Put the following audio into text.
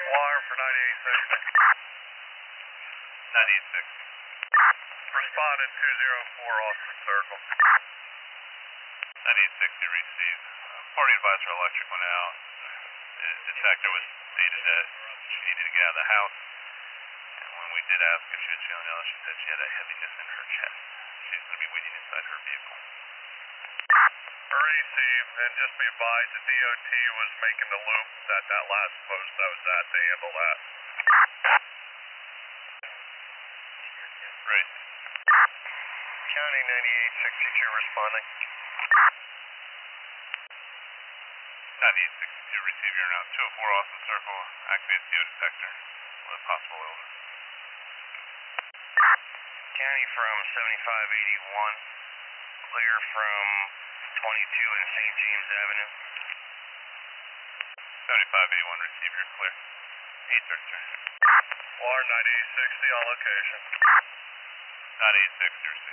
wire for 9860. 9860. Responded 204 Austin Circle. 9860 received. Party advisor electric went out. The detector was stated that she needed to get out of the house. And when we did ask if she was feeling ill, she said she had a heaviness in her chest. She's going to be waiting inside her vehicle. Received, and just be advised the DOT was making the loop at that last post I was at to handle that. Right. County 9862 responding. 9862 receive. You're now 204 Austin Circle. Activate CO detector with a possible illness. County from 7581. Clear from 22 and St. James Avenue. 7581 receive. You're clear. 833. Wire 9860 on location. 9860 receive.